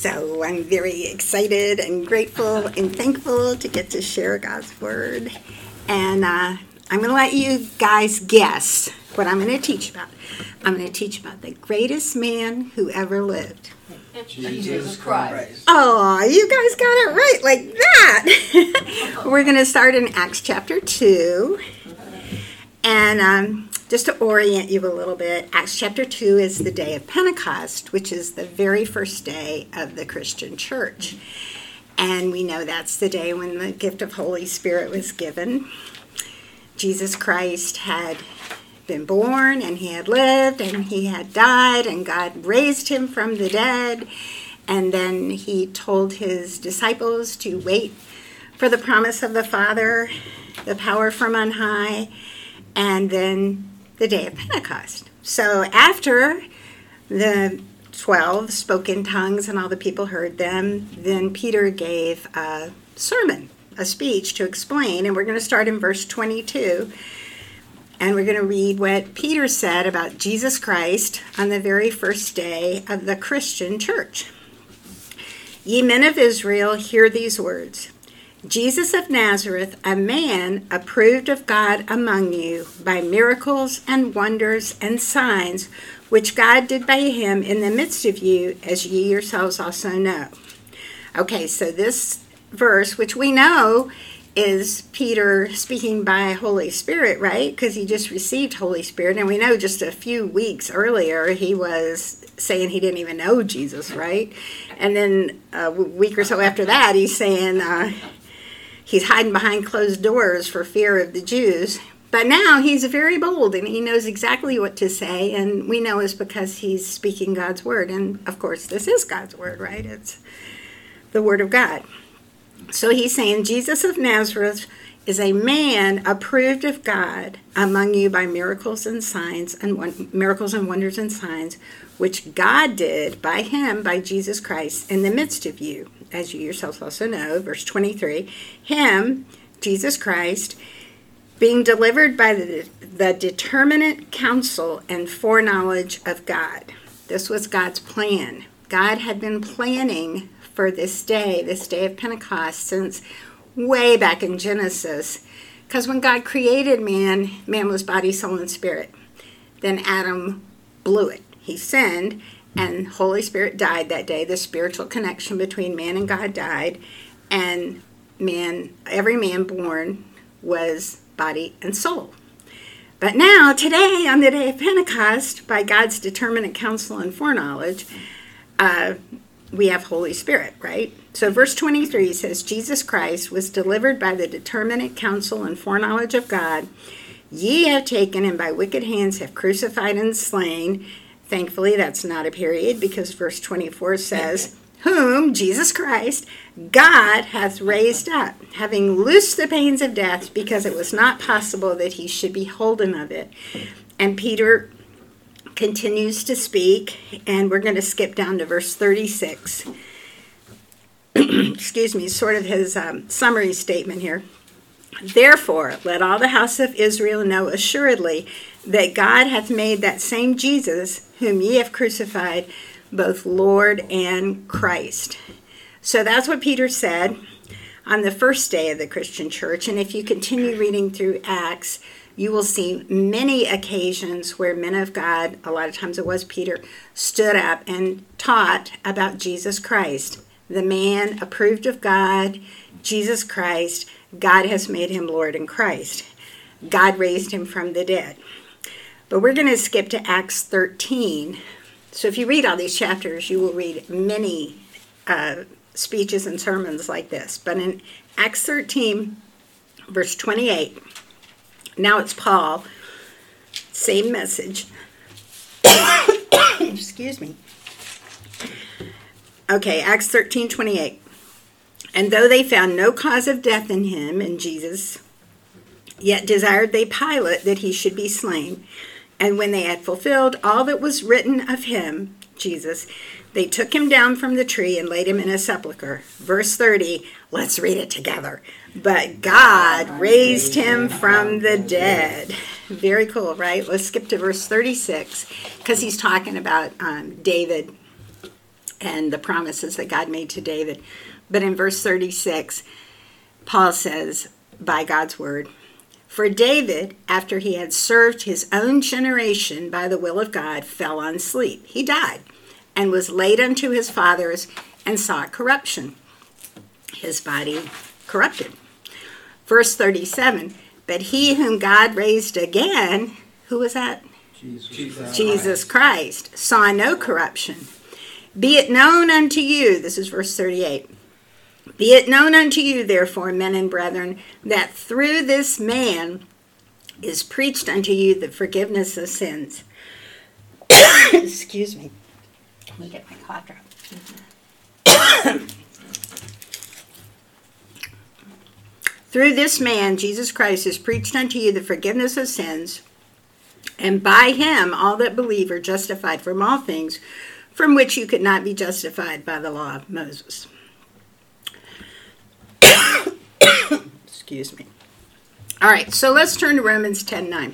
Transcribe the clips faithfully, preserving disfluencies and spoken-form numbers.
So I'm very excited and grateful and thankful to get to share God's Word. And uh, I'm going to let you guys guess what I'm going to teach about. I'm going to teach about the greatest man who ever lived. Jesus Christ. Oh, you guys got it right like that. We're going to start in Acts chapter two. And um, just to orient you a little bit, Acts chapter two is the day of Pentecost, which is the very first day of the Christian church. And we know that's the day when the gift of Holy Spirit was given. Jesus Christ had been born, and he had lived, and he had died, and God raised him from the dead. And then he told his disciples to wait for the promise of the Father, the power from on high, and then the day of Pentecost. So after the twelve spoke in tongues and all the people heard them, then Peter gave a sermon, a speech to explain, and we're going to start in verse twenty-two. And we're going to read what Peter said about Jesus Christ on the very first day of the Christian church. Ye men of Israel, hear these words. Jesus of Nazareth, a man approved of God among you by miracles and wonders and signs, which God did by him in the midst of you, as ye yourselves also know. Okay, so this verse, which we know is Peter speaking by Holy Spirit, right? Because he just received Holy Spirit. And we know just a few weeks earlier he was saying he didn't even know Jesus, right? And then a week or so after that he's saying uh, he's hiding behind closed doors for fear of the Jews. But now he's very bold and he knows exactly what to say. And we know it's because he's speaking God's word. And of course, this is God's word, right? It's the word of God. So he's saying Jesus of Nazareth is a man approved of God among you by miracles and signs and one, miracles and wonders and signs, which God did by him, by Jesus Christ, in the midst of you, as you yourselves also know. Verse twenty-three, him, Jesus Christ, being delivered by the, the determinate counsel and foreknowledge of God. This was God's plan. God had been planning for this day, this day of Pentecost, since way back in Genesis. Because when God created man, man was body, soul, and spirit. Then Adam blew it. He sinned, and Holy Spirit died that day. The spiritual connection between man and God died, and man, every man born was body and soul. But now, today, on the day of Pentecost, by God's determinate counsel and foreknowledge, uh, we have Holy Spirit, right? So verse twenty-three says, Jesus Christ was delivered by the determinate counsel and foreknowledge of God. Ye have taken and by wicked hands have crucified and slain. Thankfully, that's not a period, because verse twenty-four says, whom, Jesus Christ, God hath raised up, having loosed the pains of death, because it was not possible that he should be holden of it. And Peter continues to speak, and we're going to skip down to verse thirty-six. Excuse me, sort of his um, summary statement here. Therefore, let all the house of Israel know assuredly that God hath made that same Jesus, whom ye have crucified, both Lord and Christ. So that's what Peter said on the first day of the Christian church. And if you continue reading through Acts, you will see many occasions where men of God, a lot of times it was Peter, stood up and taught about Jesus Christ, the man approved of God, Jesus Christ. God has made him Lord and Christ. God raised him from the dead. But we're going to skip to Acts thirteen. So if you read all these chapters, you will read many uh, speeches and sermons like this. But in Acts thirteen, verse twenty-eight, now it's Paul, same message. Excuse me. Okay, Acts thirteen, twenty-eight. And though they found no cause of death in him, in Jesus, yet desired they Pilate that he should be slain. And when they had fulfilled all that was written of him, Jesus, they took him down from the tree and laid him in a sepulchre. Verse thirty, let's read it together. But God raised him from the dead. Very cool, right? Let's skip to verse thirty-six, because he's talking about um, David and the promises that God made to David. But in verse thirty-six, Paul says, by God's word, for David, after he had served his own generation by the will of God, fell on sleep. He died and was laid unto his fathers and saw corruption. His body corrupted. Verse thirty-seven, but he whom God raised again, who was that? Jesus, Jesus Christ, saw no corruption. Be it known unto you, this is verse thirty-eight, be it known unto you, therefore, men and brethren, that through this man is preached unto you the forgiveness of sins. Excuse me. Let me get my cough drop. Through this man, Jesus Christ, is preached unto you the forgiveness of sins, and by him all that believe are justified from all things from which you could not be justified by the law of Moses. Excuse me. All right, so let's turn to Romans ten nine.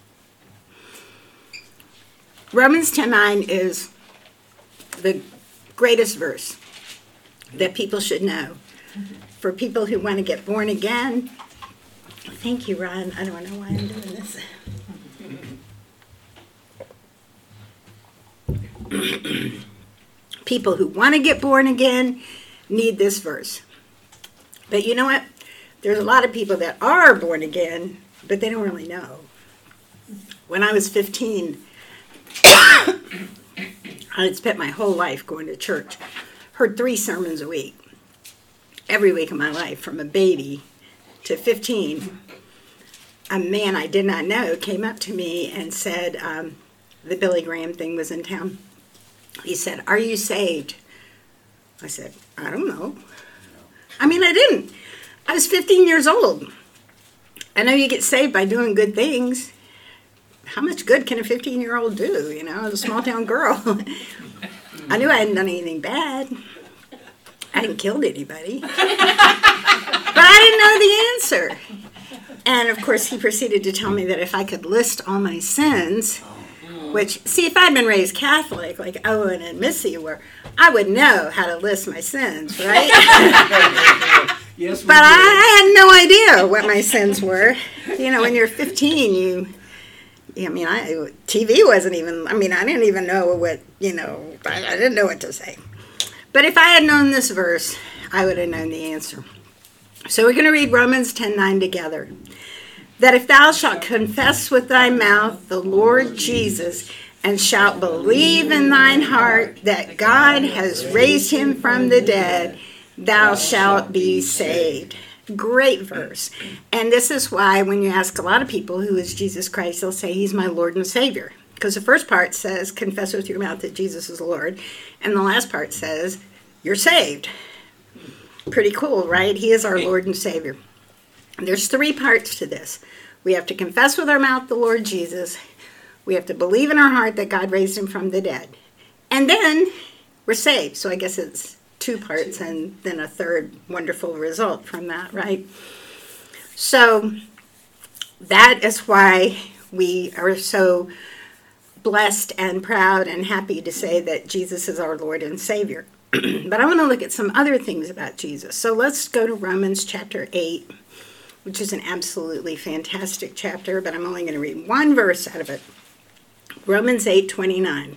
Romans ten nine is the greatest verse that people should know. For people who want to get born again. Thank you, Ron. I don't know why I'm doing this. People who want to get born again need this verse. But you know what? There's a lot of people that are born again, but they don't really know. When I was fifteen, I had spent my whole life going to church. Heard three sermons a week. Every week of my life, from a baby to fifteen. A man I did not know came up to me and said, um, the Billy Graham thing was in town. He said, are you saved? I said, I don't know. I mean, I didn't. I was fifteen years old. I know you get saved by doing good things. How much good can a fifteen-year-old do? You know, as a small-town girl. I knew I hadn't done anything bad. I hadn't killed anybody. But I didn't know the answer. And, of course, he proceeded to tell me that if I could list all my sins, which, see, if I'd been raised Catholic, like Owen and Missy were, I would know how to list my sins, right? Yes, but I, I had no idea what my sins were. You know, when you're fifteen, you, I mean, I T V wasn't even, I mean, I didn't even know what, you know, I, I didn't know what to say. But if I had known this verse, I would have known the answer. So we're going to read Romans ten nine together. That if thou shalt confess with thy mouth the Lord Jesus, and shalt believe in thine heart that God has raised him from the dead, thou shalt be saved. Great verse. And this is why when you ask a lot of people who is Jesus Christ, they'll say he's my Lord and Savior. Because the first part says, confess with your mouth that Jesus is Lord. And the last part says, you're saved. Pretty cool, right? He is our Lord and Savior. There's three parts to this. We have to confess with our mouth the Lord Jesus. We have to believe in our heart that God raised him from the dead. And then we're saved. So I guess it's two parts and then a third wonderful result from that, right? So that is why we are so blessed and proud and happy to say that Jesus is our Lord and Savior. But I want to look at some other things about Jesus. So let's go to Romans chapter eight, which is an absolutely fantastic chapter, but I'm only going to read one verse out of it. Romans eight twenty-nine.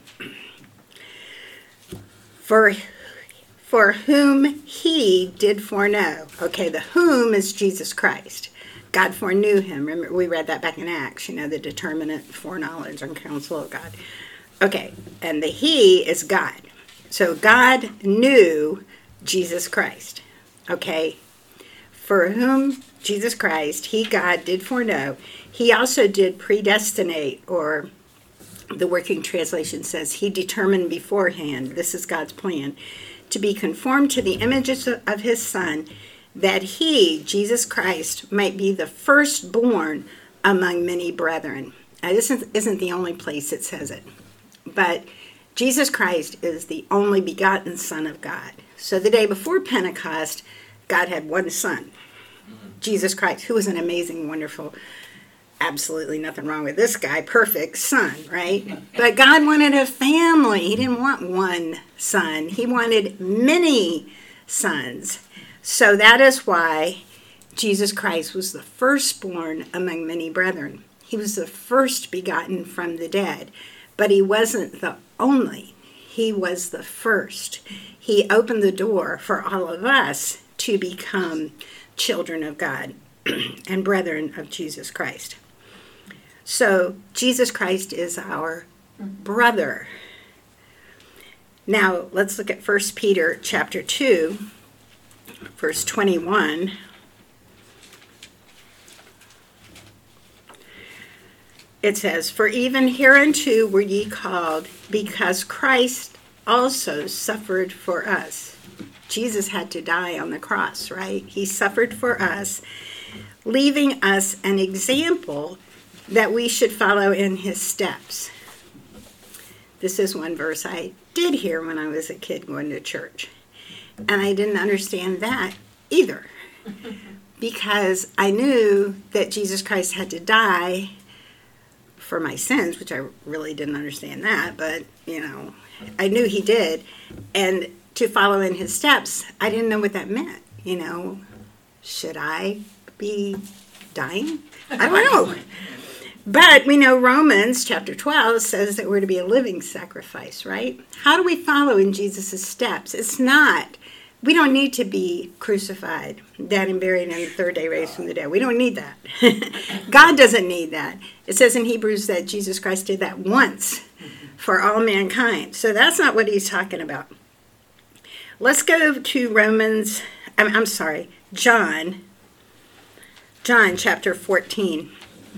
For, for whom he did foreknow. Okay, the whom is Jesus Christ. God foreknew him. Remember, we read that back in Acts, you know, the determinate foreknowledge and counsel of God. Okay, and the he is God. So God knew Jesus Christ. Okay, for whom Jesus Christ, he, God, did foreknow. He also did predestinate, or the working translation says he determined beforehand, this is God's plan, to be conformed to the images of his Son, that he, Jesus Christ, might be the firstborn among many brethren. Now, this isn't the only place it says it, but Jesus Christ is the only begotten Son of God. So the day before Pentecost, God had one Son, Jesus Christ, who was an amazing, wonderful absolutely nothing wrong with this guy, perfect son, right? But God wanted a family. He didn't want one son. He wanted many sons. So that is why Jesus Christ was the firstborn among many brethren. He was the first begotten from the dead, but he wasn't the only. He was the first. He opened the door for all of us to become children of God and brethren of Jesus Christ. So Jesus Christ is our brother. Now let's look at First Peter chapter two, verse twenty-one. It says, "For even hereunto were ye called, because Christ also suffered for us." Jesus had to die on the cross, right? He suffered for us, leaving us an example that we should follow in his steps. This is one verse I did hear when I was a kid going to church. And I didn't understand that either. Because I knew that Jesus Christ had to die for my sins, which I really didn't understand that, but, you know, I knew he did. And to follow in his steps, I didn't know what that meant, you know. Should I be dying? I don't know. But we know Romans chapter twelve says that we're to be a living sacrifice, right? How do we follow in Jesus' steps? It's not, we don't need to be crucified, dead and buried, and the third day raised from the dead. We don't need that. God doesn't need that. It says in Hebrews that Jesus Christ did that once for all mankind. So that's not what he's talking about. Let's go to Romans, I'm, I'm sorry, John, John chapter fourteen.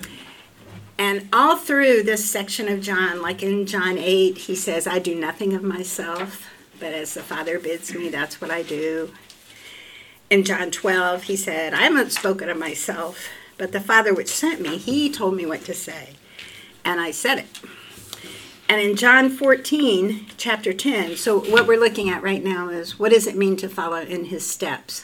And all through this section of John, like in John eight, he says, "I do nothing of myself, but as the Father bids me, that's what I do." In John twelve, he said, "I haven't spoken of myself, but the Father which sent me, he told me what to say, and I said it." And in John fourteen, chapter ten, so what we're looking at right now is, what does it mean to follow in his steps?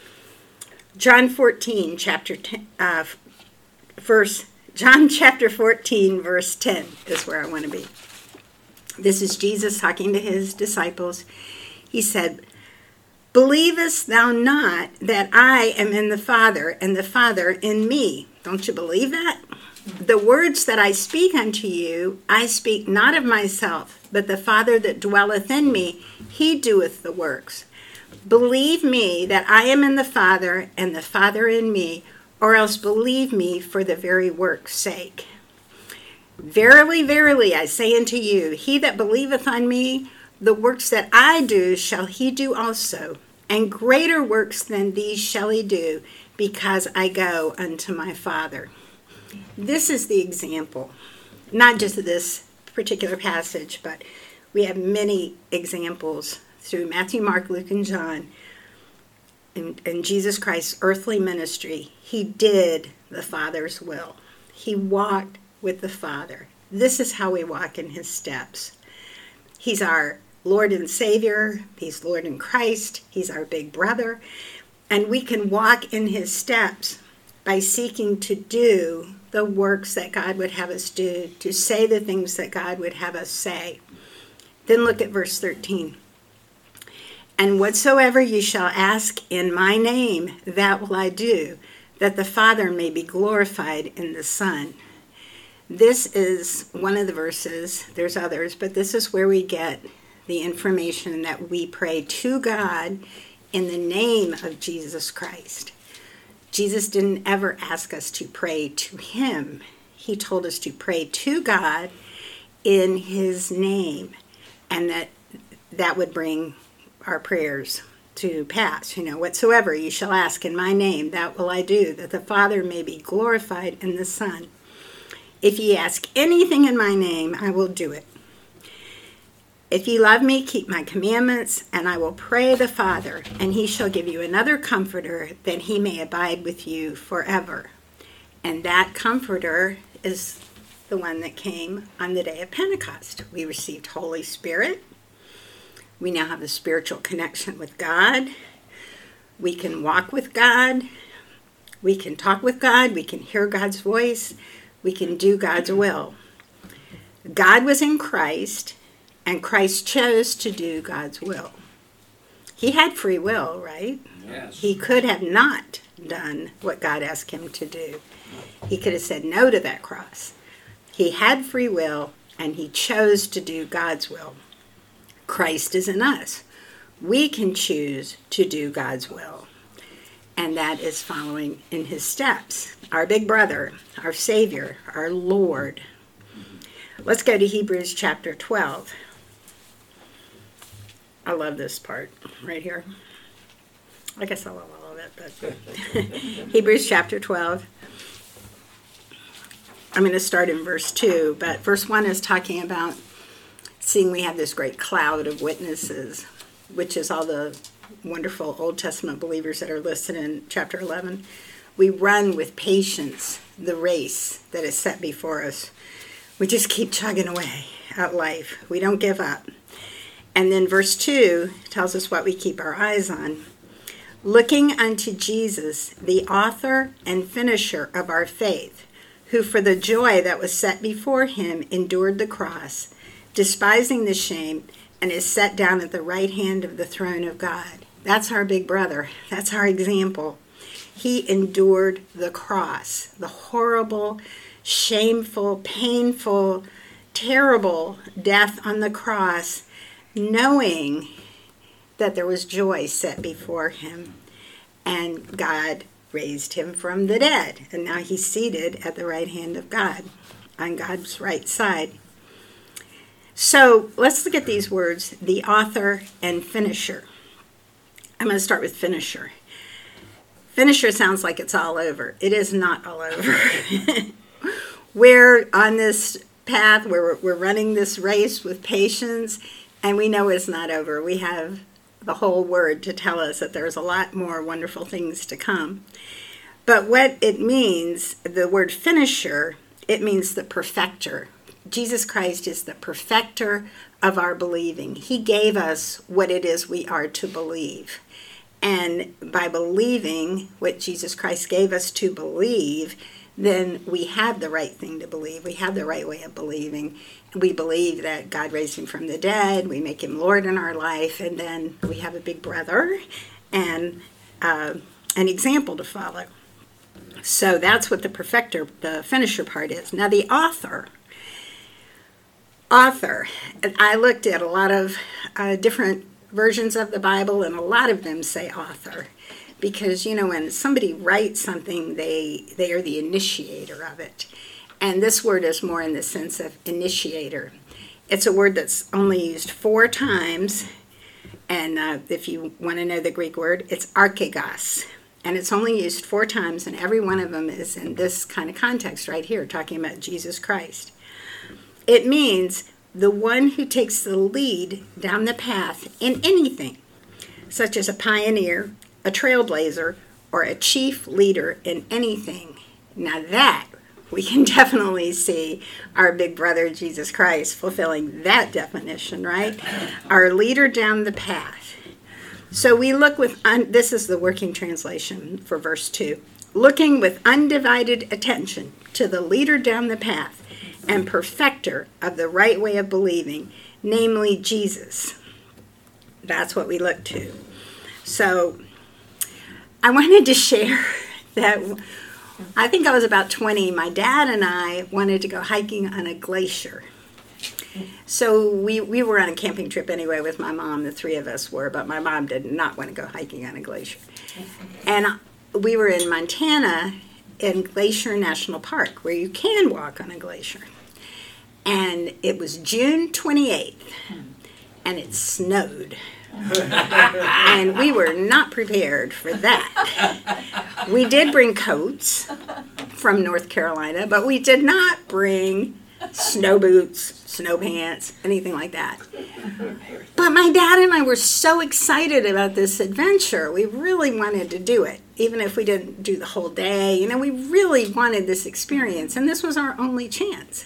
John fourteen, chapter ten, uh, verse John chapter fourteen, verse ten is where I want to be. This is Jesus talking to his disciples. He said, "Believest thou not that I am in the Father, and the Father in me?" Don't you believe that? "The words that I speak unto you, I speak not of myself, but the Father that dwelleth in me, he doeth the works. Believe me that I am in the Father, and the Father in me, or else believe me for the very work's sake. Verily, verily, I say unto you, he that believeth on me, the works that I do shall he do also, and greater works than these shall he do, because I go unto my Father." This is the example, not just of this particular passage, but we have many examples through Matthew, Mark, Luke, and John. In, in Jesus Christ's earthly ministry, he did the Father's will. He walked with the Father. This is how we walk in his steps. He's our Lord and Savior. He's Lord in Christ. He's our big brother. And we can walk in his steps by seeking to do the works that God would have us do, to say the things that God would have us say. Then look at verse thirteen. "And whatsoever you shall ask in my name, that will I do, that the Father may be glorified in the Son." This is one of the verses, there's others, but this is where we get the information that we pray to God in the name of Jesus Christ. Jesus didn't ever ask us to pray to him. He told us to pray to God in his name, and that that would bring our prayers to pass. You know, "Whatsoever you shall ask in my name, that will I do, that the Father may be glorified in the Son. If ye ask anything in my name, I will do it. If ye love me, keep my commandments, and I will pray the Father, and he shall give you another comforter, that he may abide with you forever." And that comforter is the one that came on the day of Pentecost. We received Holy Spirit. We now have a spiritual connection with God. We can walk with God. We can talk with God. We can hear God's voice. we can do God's will. God was in Christ, and Christ chose to do God's will. He had free will, right? Yes. He could have not done what God asked him to do. He could have said no to that cross. He had free will, and he chose to do God's will. Christ is in us. We can choose to do God's will, and that is following in his steps. Our big brother, our Savior, our Lord. Let's go to Hebrews chapter twelve. I love this part right here. I guess I love all of it, but Hebrews chapter twelve. I'm going to start in verse two, but verse one is talking about seeing we have this great cloud of witnesses, which is all the wonderful Old Testament believers that are listed in chapter eleven. We run with patience the race that is set before us. We just keep chugging away at life. We don't give up. And then verse two tells us what we keep our eyes on. Looking unto Jesus, the author and finisher of our faith, who for the joy that was set before him endured the cross, despising the shame, and is set down at the right hand of the throne of God. That's our big brother. That's our example. He endured the cross, the horrible, shameful, painful, terrible death on the cross, knowing that there was joy set before him, and God raised him from the dead, and now he's seated at the right hand of God, on God's right side. So let's look at these words, the author and finisher. I'm going to start with finisher. Finisher sounds like it's all over. It is not all over. We're on this path where we're, we're running this race with patience, and we know it's not over. We have the whole word to tell us that there's a lot more wonderful things to come. But what it means, the word finisher, it means the perfecter. Jesus Christ is the perfecter of our believing. He gave us what it is we are to believe. And by believing what Jesus Christ gave us to believe, then we have the right thing to believe. We have the right way of believing. We believe that God raised him from the dead. We make him Lord in our life. And then we have a big brother and uh, an example to follow. So that's what the perfecter, the finisher part is. Now the author. Author. I looked at a lot of uh, different versions of the Bible, and a lot of them say author. Because, you know, when somebody writes something, they, they are the initiator of it. And this word is more in the sense of initiator. It's a word that's only used four times. And uh, if you want to know the Greek word, it's archegos. And it's only used four times, and every one of them is in this kind of context right here, talking about Jesus Christ. It means the one who takes the lead down the path in anything, such as a pioneer, a trailblazer, or a chief leader in anything. Now that, we can definitely see our big brother Jesus Christ fulfilling that definition, right? Our leader down the path. So we look with, un- this is the working translation for verse two. Looking with undivided attention to the leader down the path and perfecter of the right way of believing, namely Jesus. That's what we look to. So I wanted to share that I think I was about twenty. My dad and I wanted to go hiking on a glacier. So we, we were on a camping trip anyway with my mom. The three of us were, but my mom did not want to go hiking on a glacier. And we were in Montana in Glacier National Park, where you can walk on a glacier. And it was June twenty-eighth, and it snowed. And we were not prepared for that. We did bring coats from North Carolina, but we did not bring snow boots, snow pants, anything like that. But my dad and I were so excited about this adventure. We really wanted to do it, even if we didn't do the whole day. You know, we really wanted this experience, and this was our only chance.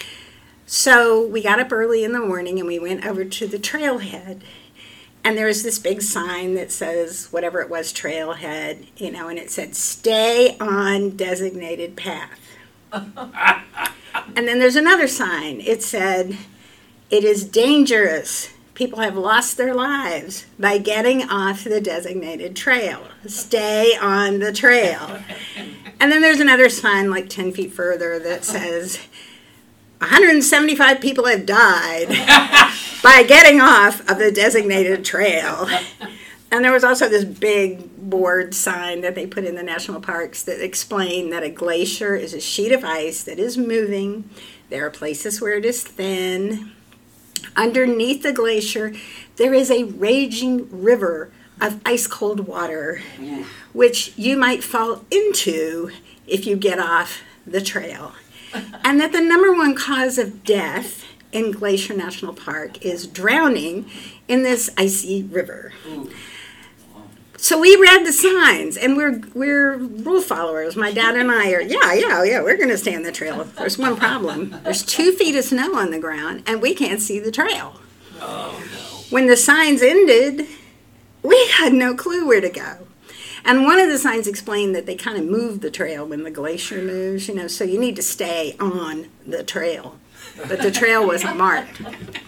So we got up early in the morning, and we went over to the trailhead. And there was this big sign that says, whatever it was, trailhead, you know, and it said, stay on designated path. And then there's another sign. It said, "It is dangerous. People have lost their lives by getting off the designated trail. Stay on the trail." And then there's another sign like ten feet further that says, one hundred seventy-five people have died by getting off of the designated trail. And there was also this big board sign that they put in the national parks that explained that a glacier is a sheet of ice that is moving. There are places where it is thin. Underneath the glacier, there is a raging river of ice-cold water, which you might fall into if you get off the trail. And that the number one cause of death in Glacier National Park is drowning in this icy river. Ooh. So we read the signs, and we're we're rule followers. My dad and I are, yeah, yeah, yeah, we're going to stay on the trail. There's one problem. There's two feet of snow on the ground, and we can't see the trail. Oh, no. When the signs ended, we had no clue where to go. And one of the signs explained that they kind of move the trail when the glacier moves, you know, so you need to stay on the trail. But the trail wasn't marked.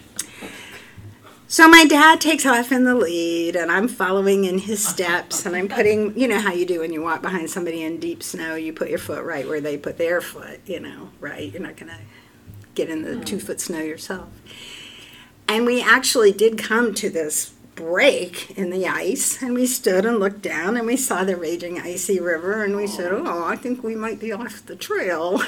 So my dad takes off in the lead, and I'm following in his steps, and I'm putting, you know how you do when you walk behind somebody in deep snow, you put your foot right where they put their foot, you know, right? You're not going to get in the two-foot snow yourself. And we actually did come to this break in the ice, and we stood and looked down, and we saw the raging icy river, and we said, oh, I think we might be off the trail.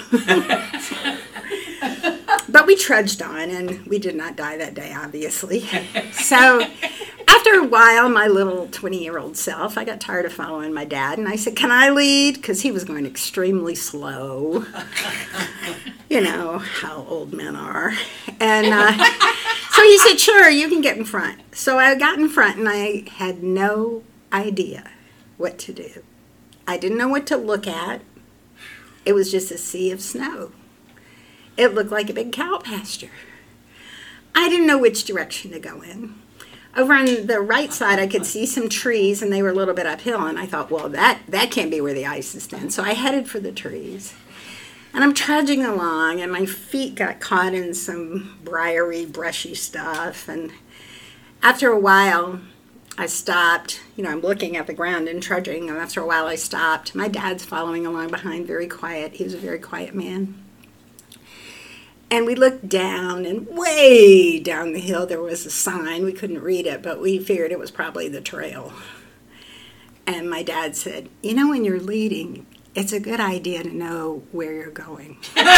But we trudged on, and we did not die that day, obviously. So after a while, my little twenty-year-old self, I got tired of following my dad, and I said, can I lead? Because he was going extremely slow. You know how old men are. And uh, so he said, sure, you can get in front. So I got in front, and I had no idea what to do. I didn't know what to look at. It was just a sea of snow. It looked like a big cow pasture. I didn't know which direction to go in. Over on the right side, I could see some trees, and they were a little bit uphill, and I thought, well, that, that can't be where the ice is thin. So I headed for the trees. And I'm trudging along, and my feet got caught in some briary, brushy stuff. And after a while, I stopped. You know, I'm looking at the ground and trudging, and after a while I stopped. My dad's following along behind, very quiet. He was a very quiet man. And we looked down, and way down the hill there was a sign. We couldn't read it, but we figured it was probably the trail. And my dad said, you know, when you're leading, it's a good idea to know where you're going.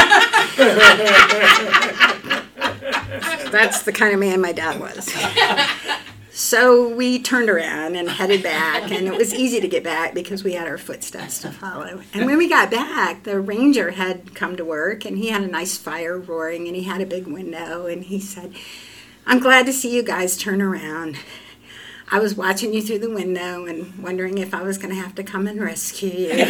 That's the kind of man my dad was. So we turned around and headed back, and it was easy to get back because we had our footsteps to follow. And when we got back, the ranger had come to work, and he had a nice fire roaring, and he had a big window, and he said, I'm glad to see you guys turn around. I was watching you through the window and wondering if I was going to have to come and rescue you.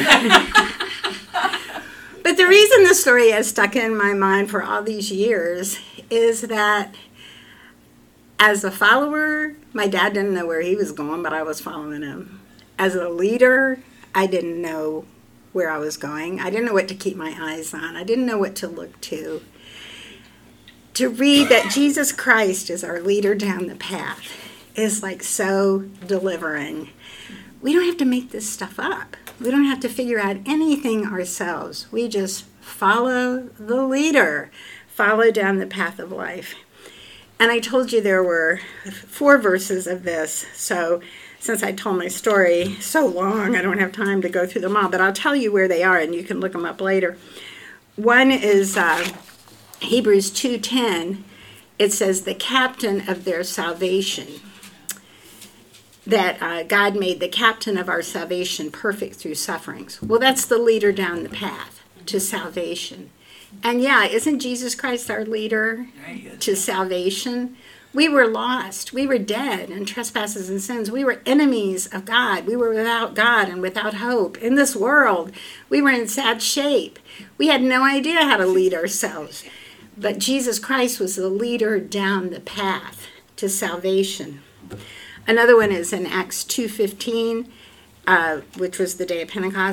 But the reason the story has stuck in my mind for all these years is that as a follower, my dad didn't know where he was going, but I was following him. As a leader, I didn't know where I was going. I didn't know what to keep my eyes on. I didn't know what to look to. To read that Jesus Christ is our leader down the path is like so delivering. We don't have to make this stuff up. We don't have to figure out anything ourselves. We just follow the leader, follow down the path of life. And I told you there were four verses of this, so since I told my story so long, I don't have time to go through them all, but I'll tell you where they are, and you can look them up later. One is uh, Hebrews two ten. It says, the captain of their salvation, that uh, God made the captain of our salvation perfect through sufferings. Well, that's the leader down the path to salvation. And yeah, isn't Jesus Christ our leader to salvation? We were lost. We were dead in trespasses and sins. We were enemies of God. We were without God and without hope. In this world, we were in sad shape. We had no idea how to lead ourselves. But Jesus Christ was the leader down the path to salvation. Another one is in Acts two fifteen, uh, which was the day of Pentecost.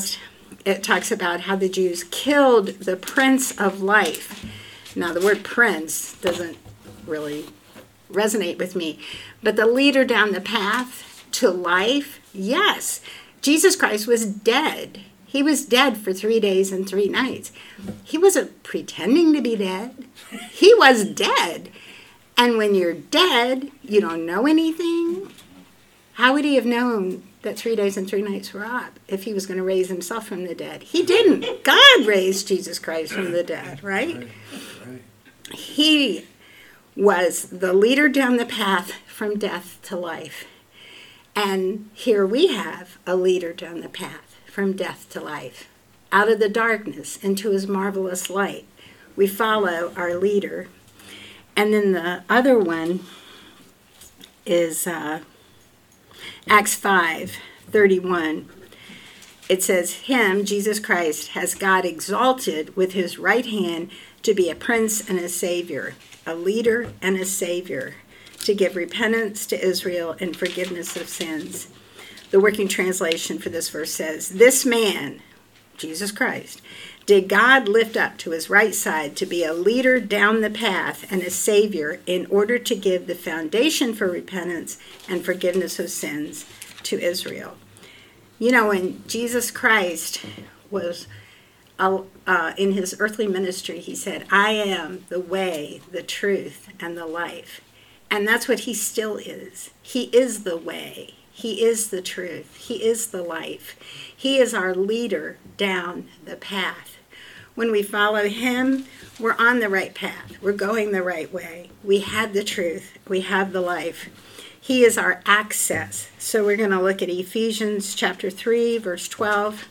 it talks about how the Jews killed the Prince of Life. Now, the word prince doesn't really resonate with me, but the leader down the path to life, yes. Jesus Christ was dead. He was dead for three days and three nights. He wasn't pretending to be dead. He was dead. And when you're dead, you don't know anything. How would he have known that three days and three nights were up if he was going to raise himself from the dead? He didn't. God raised Jesus Christ from the dead, right? Right, right. He was the leader down the path from death to life. And here we have a leader down the path from death to life. Out of the darkness into his marvelous light. We follow our leader. And then the other one is uh, Acts five thirty-one. It says, him, Jesus Christ, has God exalted with his right hand to be a prince and a savior, a leader and a savior, to give repentance to Israel and forgiveness of sins. The working translation for this verse says, this man, Jesus Christ, did God lift up to his right side to be a leader down the path and a savior in order to give the foundation for repentance and forgiveness of sins to Israel. You know, when Jesus Christ was uh, uh, in his earthly ministry, he said, I am the way, the truth, and the life. And that's what he still is. He is the way. He is the truth. He is the life. He is our leader down the path. When we follow him, we're on the right path. We're going the right way. We have the truth. We have the life. He is our access. So we're going to look at Ephesians chapter three, verse twelve.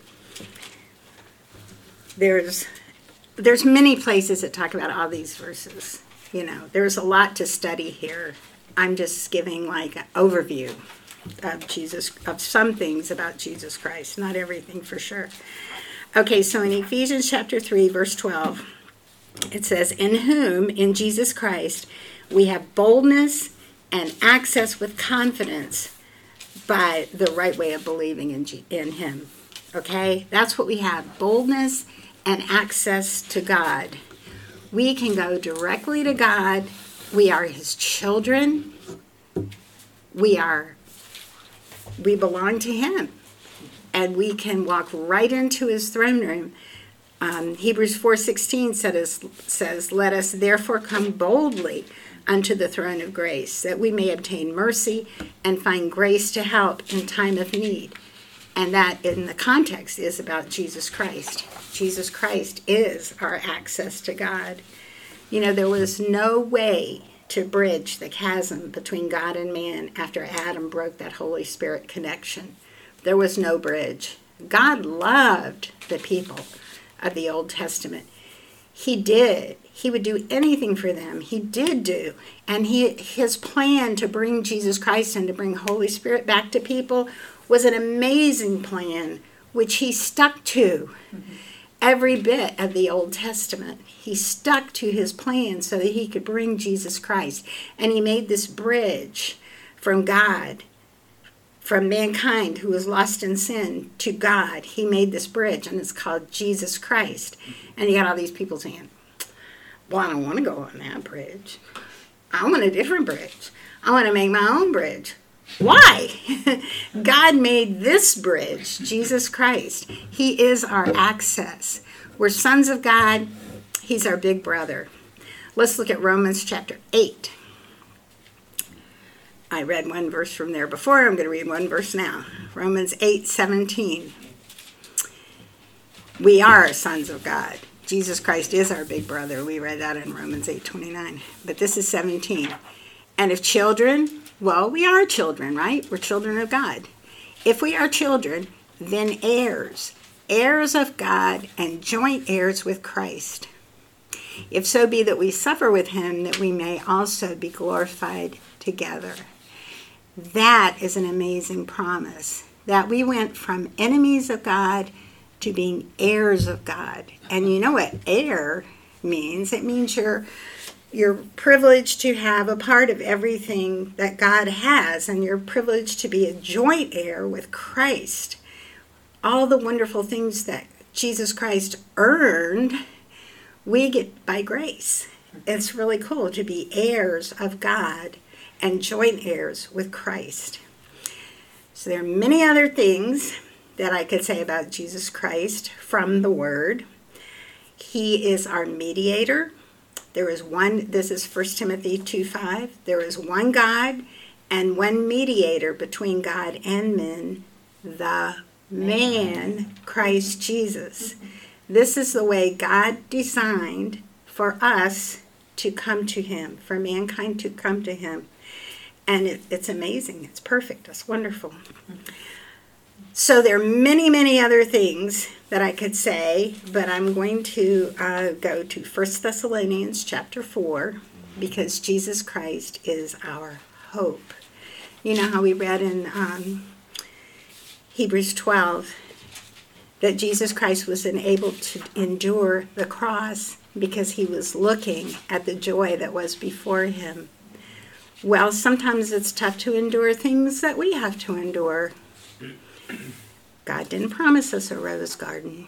There's, there's many places that talk about all these verses. You know, there's a lot to study here. I'm just giving like an overview of Jesus, of some things about Jesus Christ, not everything for sure. Okay, so in Ephesians chapter three, verse twelve, it says, in whom, in Jesus Christ, we have boldness and access with confidence by the right way of believing in, G- in him. Okay, that's what we have, boldness and access to God. We can go directly to God. We are his children. We are, we belong to him. And we can walk right into his throne room. Um, Hebrews four sixteen says, says, let us therefore come boldly unto the throne of grace, that we may obtain mercy and find grace to help in time of need. And that in the context is about Jesus Christ. Jesus Christ is our access to God. You know, there was no way to bridge the chasm between God and man after Adam broke that Holy Spirit connection. There was no bridge. God loved the people of the Old Testament. He did. He would do anything for them. He did do. And he, his plan to bring Jesus Christ and to bring Holy Spirit back to people was an amazing plan, which he stuck to. Mm-hmm. Every bit of the Old Testament. He stuck to his plan so that he could bring Jesus Christ. And he made this bridge from God, from mankind who was lost in sin, to God. He made this bridge, and it's called Jesus Christ. And you got all these people saying, well, I don't want to go on that bridge. I want a different bridge. I want to make my own bridge. Why? God made this bridge, Jesus Christ. He is our access. We're sons of God. He's our big brother. Let's look at Romans chapter eight. I read one verse from there before. I'm going to read one verse now. Romans eight seventeen. We are sons of God. Jesus Christ is our big brother. We read that in Romans eight twenty-nine. But this is seventeen. And if children, well, we are children, right? We're children of God. If we are children, then heirs, heirs of God and joint heirs with Christ. If so be that we suffer with him, that we may also be glorified together. That is an amazing promise, that we went from enemies of God to being heirs of God. And you know what heir means? It means you're You're privileged to have a part of everything that God has, and you're privileged to be a joint heir with Christ. all the wonderful things that Jesus Christ earned, we get by grace. It's really cool to be heirs of God and joint heirs with Christ. So there are many other things that I could say about Jesus Christ from the Word. He is our mediator. There is one, this is First Timothy two five. There is one God and one mediator between God and men, the man, Christ Jesus. This is the way God designed for us to come to him, for mankind to come to him. And it, it's amazing. It's perfect. It's wonderful. So there are many, many other things that I could say, but I'm going to uh, go to First Thessalonians chapter four, because Jesus Christ is our hope. You know how we read in um, Hebrews twelve that Jesus Christ was enabled to endure the cross because he was looking at the joy that was before him. Well, sometimes it's tough to endure things that we have to endure. God didn't promise us a rose garden.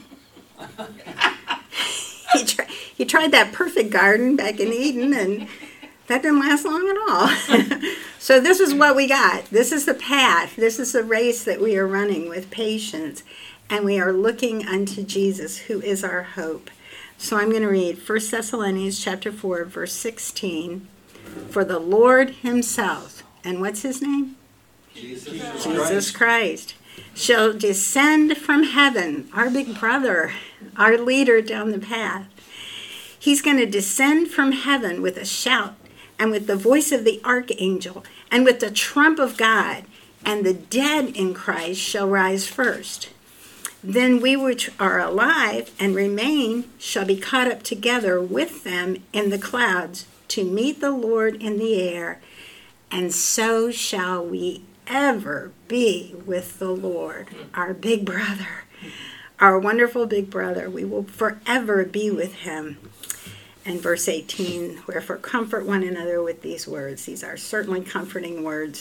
he, tried, he tried that perfect garden back in Eden, and that didn't last long at all. So this is what we got. This is the path. This is the race that we are running with patience. And we are looking unto Jesus, who is our hope. So I'm going to read First Thessalonians chapter four, verse sixteen. For the Lord himself, and what's his name? Jesus Christ. Jesus Christ, shall descend from heaven, our big brother, our leader down the path. He's going to descend from heaven with a shout, and with the voice of the archangel, and with the trump of God, and the dead in Christ shall rise first. Then we which are alive and remain shall be caught up together with them in the clouds to meet the Lord in the air, and so shall we ever be with the Lord, our big brother, our wonderful big brother. We will forever be with him. And verse eighteen, wherefore comfort one another with these words. These are certainly comforting words.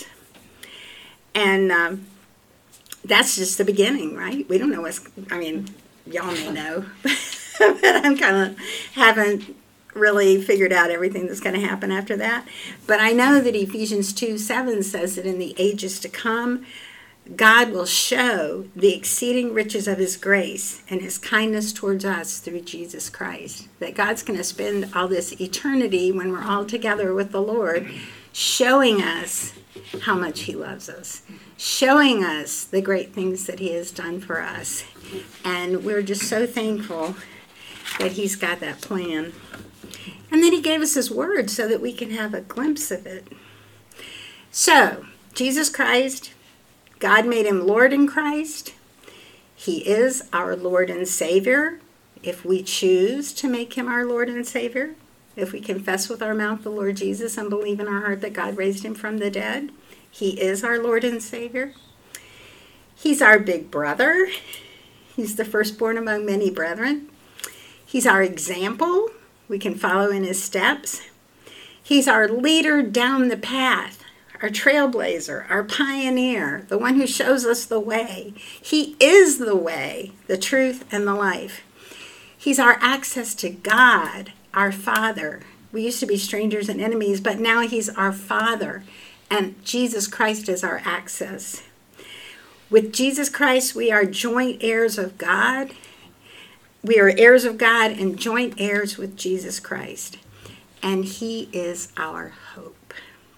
And um, that's just the beginning, right? We don't know what's, I mean, y'all may know, but I'm kind of haven't really figured out everything that's going to happen after that. But I know that Ephesians two seven says that in the ages to come, God will show the exceeding riches of his grace and his kindness towards us through Jesus Christ. That God's going to spend all this eternity when we're all together with the Lord, showing us how much he loves us, showing us the great things that he has done for us. And we're just so thankful that he's got that plan. And then he gave us his word so that we can have a glimpse of it. So, Jesus Christ, God made him Lord in Christ. He is our Lord and Savior. If we choose to make him our Lord and Savior, if we confess with our mouth the Lord Jesus and believe in our heart that God raised him from the dead, he is our Lord and Savior. He's our big brother. He's the firstborn among many brethren. He's our example. We can follow in his steps. He's our leader down the path, our trailblazer, our pioneer, the one who shows us the way. He is the way, the truth, and the life. He's our access to God, our Father. We used to be strangers and enemies, but now he's our Father, and Jesus Christ is our access. With Jesus Christ, we are joint heirs of God. We are heirs of God and joint heirs with Jesus Christ. And he is our hope.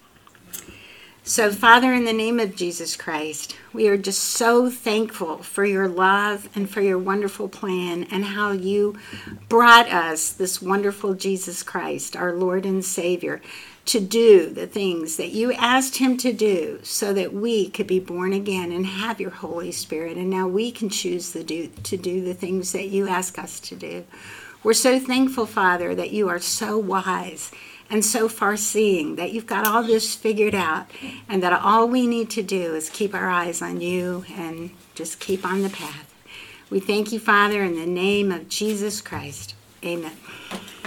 So, Father, in the name of Jesus Christ, we are just so thankful for your love and for your wonderful plan and how you brought us this wonderful Jesus Christ, our Lord and Savior, to do the things that you asked him to do so that we could be born again and have your Holy Spirit. And now we can choose to do, to do the things that you ask us to do. We're so thankful, Father, that you are so wise and so far-seeing, that you've got all this figured out, and that all we need to do is keep our eyes on you and just keep on the path. We thank you, Father, in the name of Jesus Christ. Amen.